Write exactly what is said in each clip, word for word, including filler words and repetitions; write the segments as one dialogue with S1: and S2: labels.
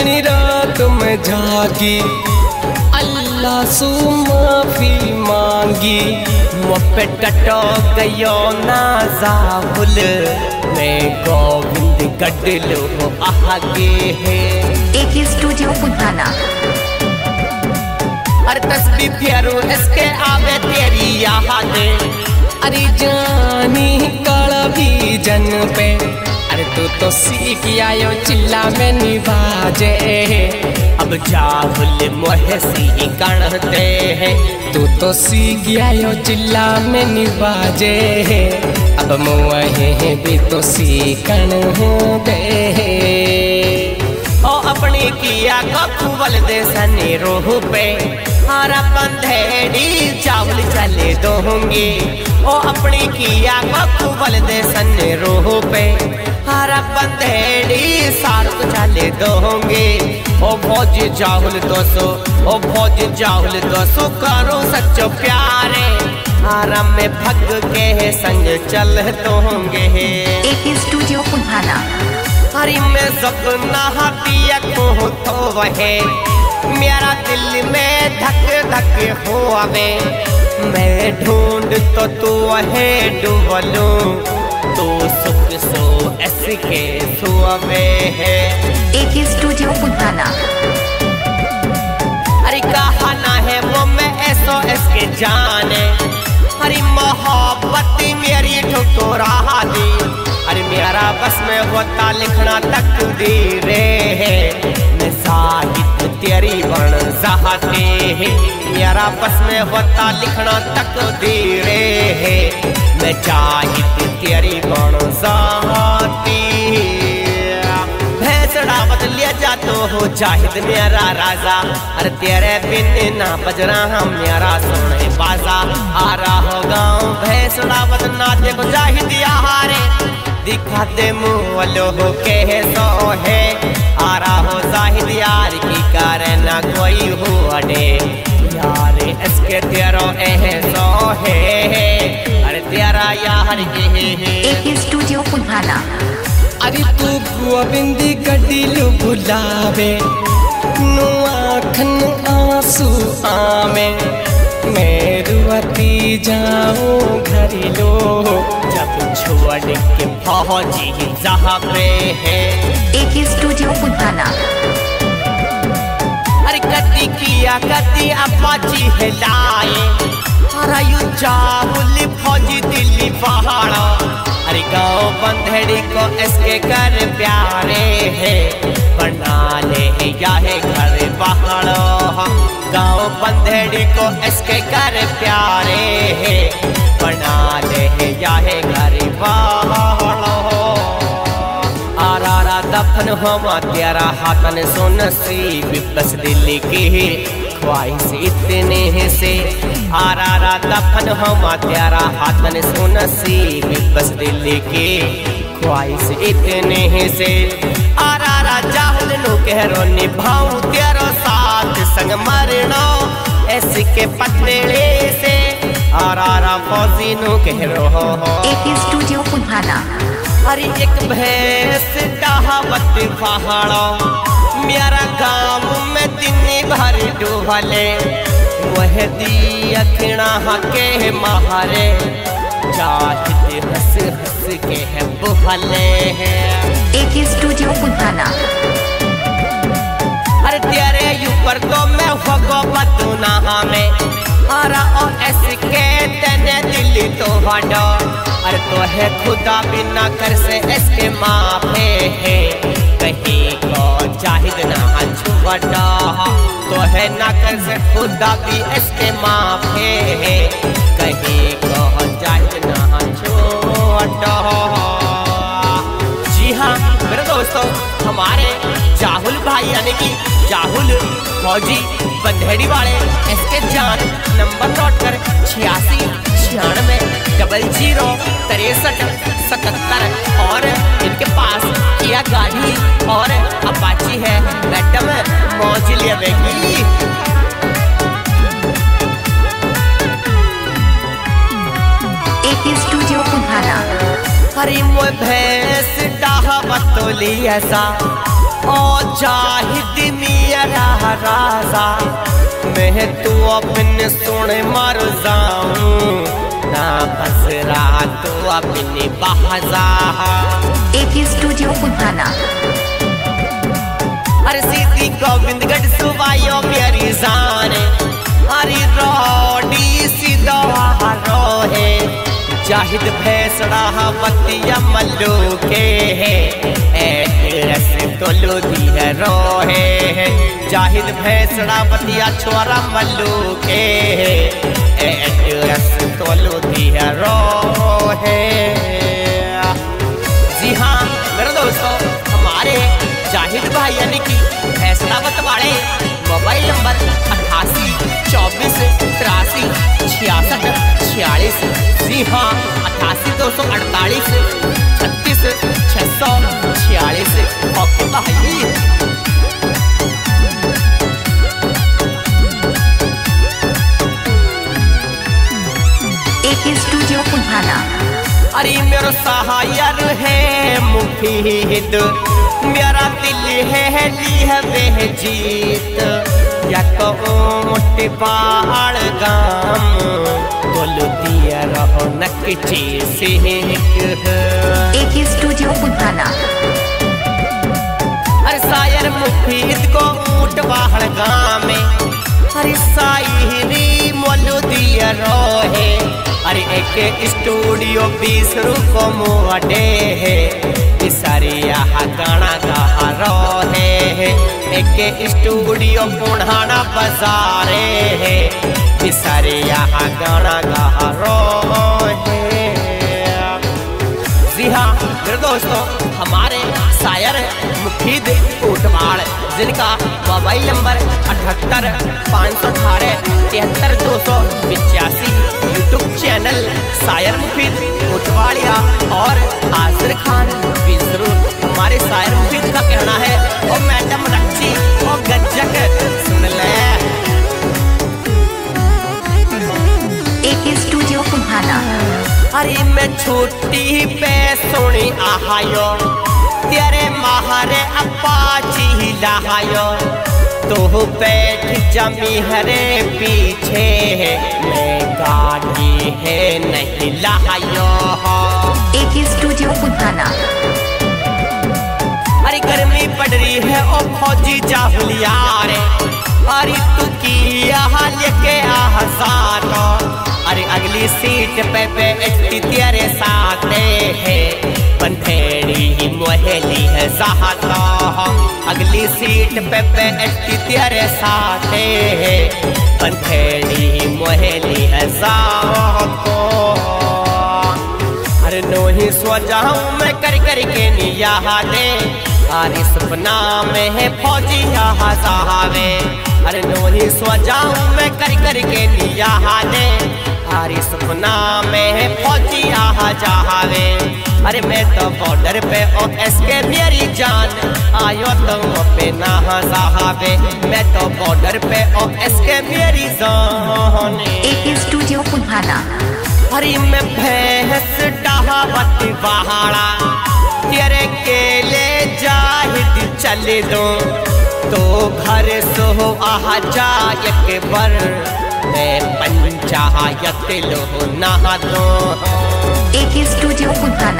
S1: घनी रात में जागी अल्लाह सु माफी मांगी। मुझे टटो गयो ना जाहुल मैं गोविंद गडलो आगे है।
S2: एक स्टूडियो पुधाना
S1: अरे तस्बी प्यारो इसके आवे तेरी याद। अरे जानी काला भी जन पे अरे तू तो सीख आयो चिल्ला में निभाजे। अब जाहुल मोहे सी कणते हैं तू तो सीख आयो चिल्ला में निभाजे। अब मोहे भी तो सीखण दे ओ अपनी किया कखुवल दे सने रोह पे हरा पंधेड़ी चावल चले दोंगे। ओ अपनी किया कखुवल दे सने रोह पे हरा पंधेड़ी सारुक चले दोंगे। ओ भौज जाहुल दोसो ओ भौज जाहुल दोसो करो सच्चो प्यारे आराम में भग के संग चल दोंगे।
S2: एक स्टूडियो पुधाना
S1: हरी में सपना पिया को तो वहे मेरा दिल में धक धक हो आवे। मैं ढूंढ तो तू वहे डूबलू तो सुख सो ऐसे सुआवे है।
S2: एक स्टूडियो पुधाना
S1: अरे कहाना है वो मैं ऐसो इसके जाने। हरी मोहब्बत मेरी ठुकरा दी। अरे मेरा बस में होता लिखना तकदीर है। मैं साहित्य तेरी बन चाहते है। मेरा बस में होता लिखना तकदीर है। मैं साहित्य तेरी बन चाहती। भैंसड़ा बदलिया जा तो हो जाहिद मेरा राजा। अरे तेरे बिन ना बज रहा मेरा सोने बाजा। आ रहा हो गाँव भैंसड़ा बदना देखो जाहिद यारे दिखा दे मुँह हो के सो है। आ रहा हो जाहिद यार की करे ना कोई हो अडे यार इसके तेरो एहसो है। अरे तेरा यार के है।
S2: एक स्टूडियो पुधाना
S1: अरे तू गोविंद गडलो बुलावे नु आखन आंसू आवे। मैं रुआती जाऊं घरिलो जब छोड़ के फौजी जहाँ पे है।
S2: एक स्टूडियो पुधाना
S1: अरे कदी किया कदी अपाची हिलाए। अरे यू जाहुल फौजी दिल्ली पहाड़ा। अरे गाँव बंधेड़ी को इसके घर प्यारे है बना ले या है घर पहाड़ो। गाँव बंधेड़ी को इसके घर प्यारे है बना ले या है घर पहाड़ो। आरा दफन होमा तेरा हाथन सो नसीब बस दिल्ली की ख्वाहिश इतने से। आरा दफन होमा तेरा हाथन सो नसीब बस दिल्ली की ख्वाहिश इतने से। आरा जाहुल नो कहरो निभाऊं तेरो साथ संग मरनो ऐसे के पतले से। आरा फौजी नो कहरो हो
S2: एक स्टूडियो पुधाना
S1: अरे एक भैंस कहावत पहाड़ो मेरा गाँव में दिन भर डूबले। वह दी अखिणा के मारे जाहिद हंस हंस के है बुहले है।
S2: एक स्टूडियो पुधाना
S1: अरे तेरे ऊपर तो मैं होगो बतूना में। अरे और ऐसे के तेने दिल्ली तो हटो। अरे तो है खुदा बिना कर से इसके माफे है। कहीं को जाहिद ना छुवटा तो है ना कर से खुदा भी इसके माफे है। कहीं को जाहिद ना छुवटा। जी हाँ मेरे दोस्तों हमारे जाहुल भाई यानी कि जाहुल फौजी बंधेड़ी वाले इसके जान नंबर नोट कर छियासी छियानवे डबल जीरो तिरसठ सतहत्तर। और इनके पास किया गाड़ी और अपाची है मैडम मौज लेगी।
S2: एक स्टूडियो पुधाना
S1: हरी मोह भैंस डाहा बतोली ऐसा ओ जाहिद मेरा राजा मैं तू अपने सुने मर जाऊं ना बसरा तू अपनी बहजा
S2: एके स्टूडियो बुधाना।
S1: अरे सीधी गोविंदगढ़ सुबायो मेरी जान अरे रोडी सीधा रोहे जाहिद भैसड़ा बतिया मल्लू के है एड्रेस तो लोधी है रोहे है जाहिद भैसड़ा बतिया छोरा मल्लू के है एड्रेस तो लोधी है रोहे। जी हाँ मेरे दोस्तों हमारे जाहिद भाई यानी कि फैसलावत वाले मोबाइल नंबर अट्ठासी चौबीस तिरासी छियासठ छियालीस। जी हाँ अट्ठासी दो सौ अड़तालीस छत्तीस छः सौ छियालीस। ओके भाई
S2: एके स्टूडियो बुधाना।
S1: अरे मेरा सहायर है मुफीद मेरा दिल है ली है बेजीत या तो मोटे बाड़ गाम बोल दिया रहो नकची से
S2: एके स्टूडियो बुधाना।
S1: अरे शायर मुफीद को ऊट बाड़ गाम में अरे शायरी मोल दिया रोहे अरे एक स्टूडियो बीस रुको मोटे है सारे यहाँ गाना गा रोहे है एक स्टूडियो पुढ़ाना बाजारे है सारे यहाँ गाना गा रोहे। जी हाँ मेरे दोस्तों हमारे शायर मुफीद कोटवाड़ जिनका मोबाइल नंबर अठहत्तर पाँच सौ अठारह तिहत्तर दो सौ पिचासी यूट्यूब चैनल शायर मुफीद कोटवाड़िया और आसिर खान बिसरू। हमारे शायर मुफीद का कहना है ओ मैडम रक्षी ओ गज्जक सुन ले
S2: एके स्टूडियो बुधाना।
S1: अरे मैं छुट्टी पे सुनी आहायो तेरे महारे अपाची लहायो तो बैठ जमी हरे पीछे मैं गाड़ी है नहीं लहायो
S2: एके स्टूडियो बुधाना।
S1: अरे गर्मी पड़ रही है ओ फौजी जाहुलिया रे अरे तू की यहाँ लेके आ साथो अरे अगली सीट पे बैठती तेरे साथ है पंथेड़ी मोहली है साहता अगली सीट पे बैठती तेरे साथ है पंथेड़ी मोहली है साहतो अरे नो ही सो जाऊं मैं कर कर के निया दे अरे सपना में है फौजी यहाँ साहबे अरे नो ही सो जाऊं मैं कर कर के निया दे अरे सपना में है फौजी यहाँ जावे अरे मैं तो बॉर्डर पे ओ एस के मेरी जान आयो तो पे ना साहबे मैं तो बॉर्डर पे ओ एस के मेरी जान
S2: एके स्टूडियो बुधाना।
S1: अरे मैं भैंस डहावत बहाड़ा तेरे केले जाहिद चले दो तो घर सो आ जा एक बार मैं पंचायत लो नहा दो
S2: एके स्टूडियो बुधाना।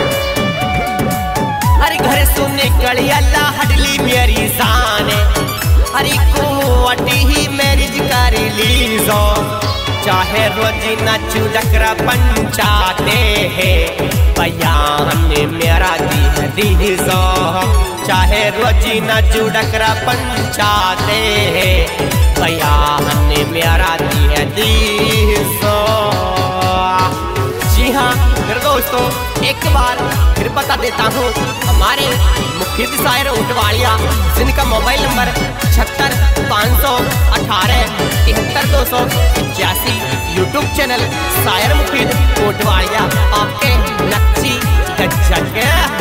S1: अरे घर सो निकली अल्लाह हडली मेरी जान अरे कोटी ही मैरिज कर लीजो चाहे रोजी न चुडकरा पंचाते है बयान मेरा दी दीजो चाहे रोजी न चुडकरा पंचाते है बयान मेरा दी दीजो। जी हाँ मेरे दोस्तों एक बार फिर बता देता हूँ हमारे मुफीद शायर उठवाड़िया जिनका मोबाइल नंबर छहत्तर पाँच सौ अठारह तिहत्तर दो सौ पचासी यूट्यूब चैनल शायर मुफीद उठवाड़िया आपके नक्ची गज्जक।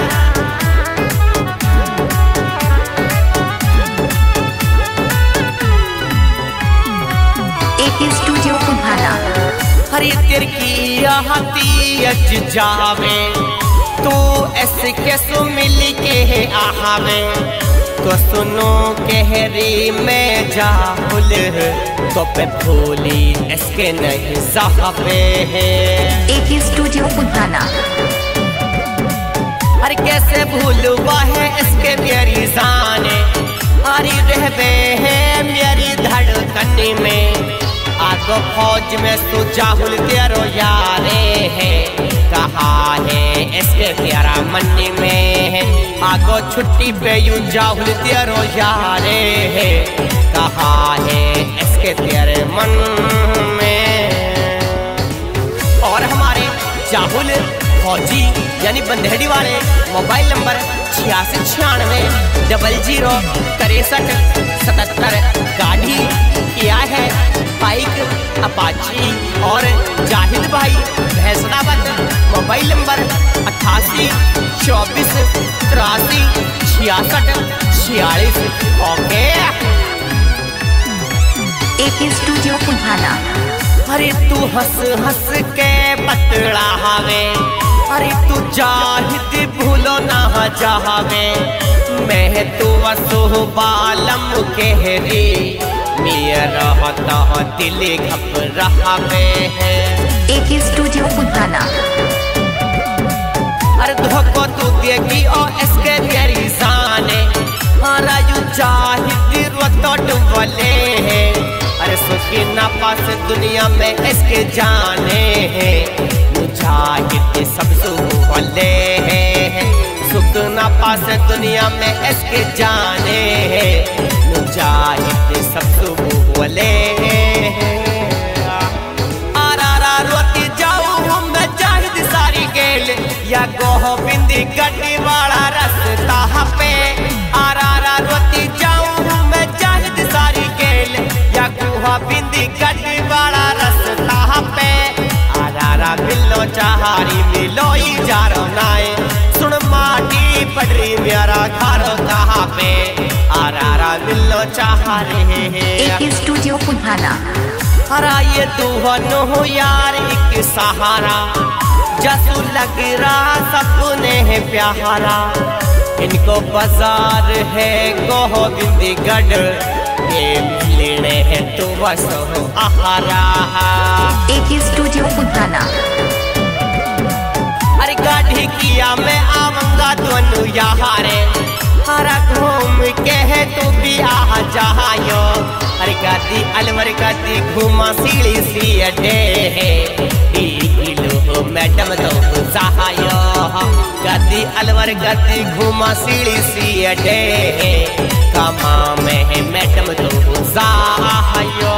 S2: एके स्टूडियो बुधाना।
S1: हरी तेर की हती जावे तू ऐसे कैसो मिल के आवे इसको सुनो कहरी में जाहुल तो पे भूली इसके नहीं साहबे है।
S2: एक स्टूडियो बुधाना।
S1: अरे कैसे भूलवा है इसके मेरी जाने, अरे रहबे है मेरी धड़कन में। आगो फौज में सुजाहुल तेरो यारे है, कहा है इसके तेरा मन में है। आगो छुट्टी पे यूं जाहुल तेरो यारे है, कहा है इसके तेरे मन में। और हमारे जाहुल फौजी यानी बंदेड़ी वाले मोबाइल नंबर छियासी छियानवे डबल जीरो तिरसठ सतहत्तर गाड़ी किया है बाइक अपाची। और जाहिद भाई भैंसनाबाद मोबाइल नंबर अट्ठासी चौबीस तिरासी छियासठ छियालीस। ओके
S2: एक स्टूडियो बुधाना।
S1: अरे तू हंस हंस के बतला हवे, अरे तू जाहिद भूलो ना जावे। मैं तू वसु बालम कहरी मेरा रहता दिल घबरा में है।
S2: एक स्टूडियो बुधाना।
S1: अरे धोखो तू देगी और इसके तेरी जाने, अरे यू जाहिद रोतो डुबले है। अरे सुखी ना पास दुनिया में इसके जाने हैं, मुजाहिद सब सुबले हैं। सुख ना पास दुनिया में इसके जाने हैं, मुजाहिद सब सुबले हैं। आरा रोती जाऊं मैं जाहिद सारी गेल या गोविंदी गड्डी वाला रास्ता पे। आरा रोती जाऊं मैं जाहिद सारी गेल या गोविंदी गड्डी वाला रास्ता पे। आरा मिलो चाहारी मिलो ही जारो नाए, सुन माटी पडरी मेरा घर कहाँ पे। आरा मिलो चाहारे
S2: एक स्टूडियो बुधाना।
S1: हरा ये दुहनो यार एक सहारा, जसू लग रहा सपने है प्यारा। इनको बाजार है गोविंदगढ़, ये लेने है तो बस आहारा।
S2: एक स्टूडियो बुधाना।
S1: अरे गाड़ी किया मैं आऊंगा दोनों यारे, हरा घूम के है तू भी आ जायो। अरे गाती अलवर गाती घूमा सीढ़ी सी अड्डे है, किलो मैडम तो जायो। गाती अलवर गाती घूमा सीढ़ी सी अड्डे है, कमा में है मैडम तो जायो।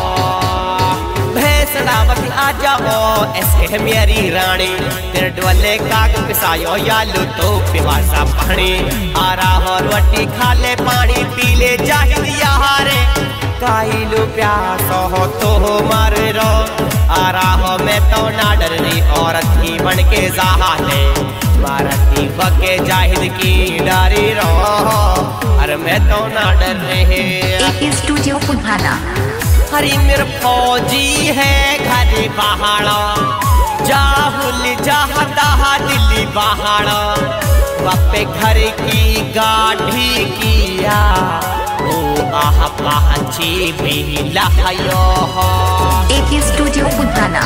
S1: भैंसनावत आ जाओ ऐसे मेरी रानी, तेरे डोले काग पिसायो या लो तो पिवासा पानी। आरा हो रोटी खा ले पानी पी ले जाहिद यारे, काइलू प्यास हो तो मर रो। आरा हो मैं तो ना डर रही औरत की बन के जाहले, मारती बके जाहिद की डरी रो। अरे मैं तो ना डर रहे।
S2: एक स्टूडियो बुधाना।
S1: हरी मेर फौजी है घर पहाड़ा, जाहुल जहदा दिल्ली पहाड़ा। बापे घर की गाढ़ी किया ओ आह पाची भी लहायो।
S2: एक स्टूडियो बुधाना।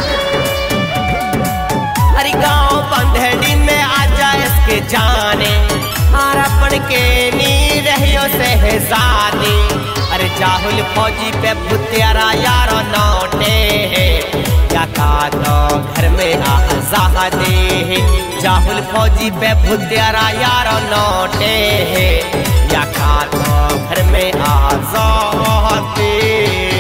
S1: अरे गाँव बंधेड़ी में आजा इसके जाने, आरापन के नी रहियो सहजादी। अरे जाहुल फौजी पे भुतियारा यारो नौटे है, या का तो घर में आजादी। जाहुल फौजी पे भुतियारा यारो नौटे है, या का तो घर में आजादी।